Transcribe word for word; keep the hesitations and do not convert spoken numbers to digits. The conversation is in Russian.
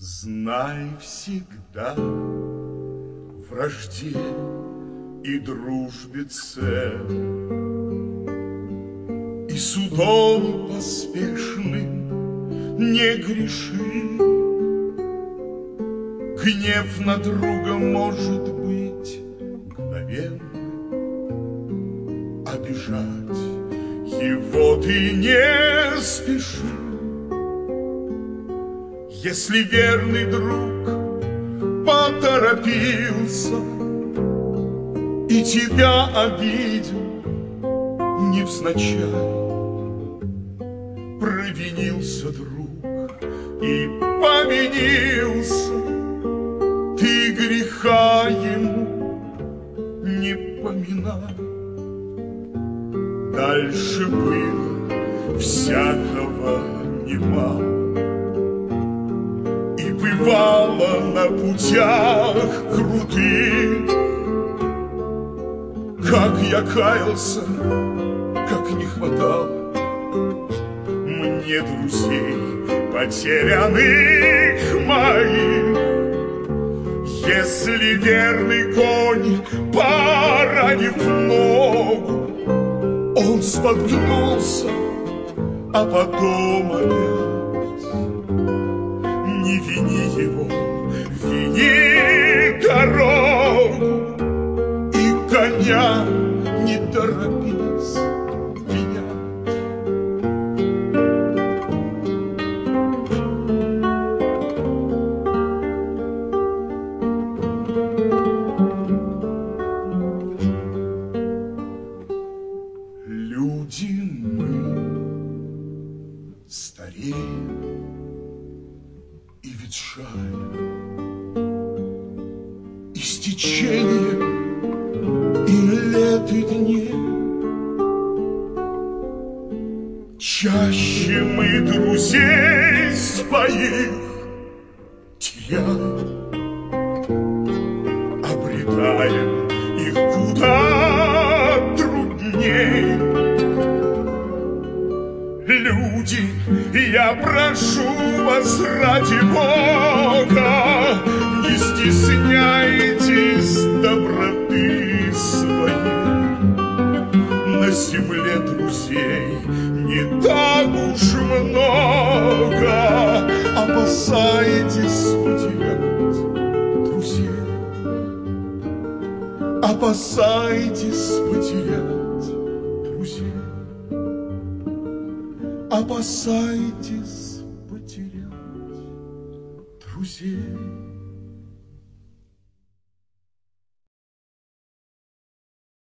Знай всегда в вражде и дружбе цен, и судом поспешным не греши. Гнев на друга может быть мгновенным, обижать его ты не спеши. Если верный друг поторопился и тебя обидел невзначай, провинился друг и повинился, ты греха ему не поминай. Дальше было всякого немало, бывало на путях крутых. Как я каялся, как не хватало мне друзей потерянных моих. Если верный конь, поранив ногу, он споткнулся, а потом опять. Не вини его, вини дорогу, и коня не торопись менять. Люди мы стареем и ветшаем, и с течением и лет и дней чаще мы друзей своих теряем, обретаем их куда трудней. Люди, я прошу вас ради Бога, не стесняйтесь доброты своей. На земле друзей не так уж много, опасайтесь потерять друзей, опасайтесь потерять друзей. Опасайтесь потерять друзей.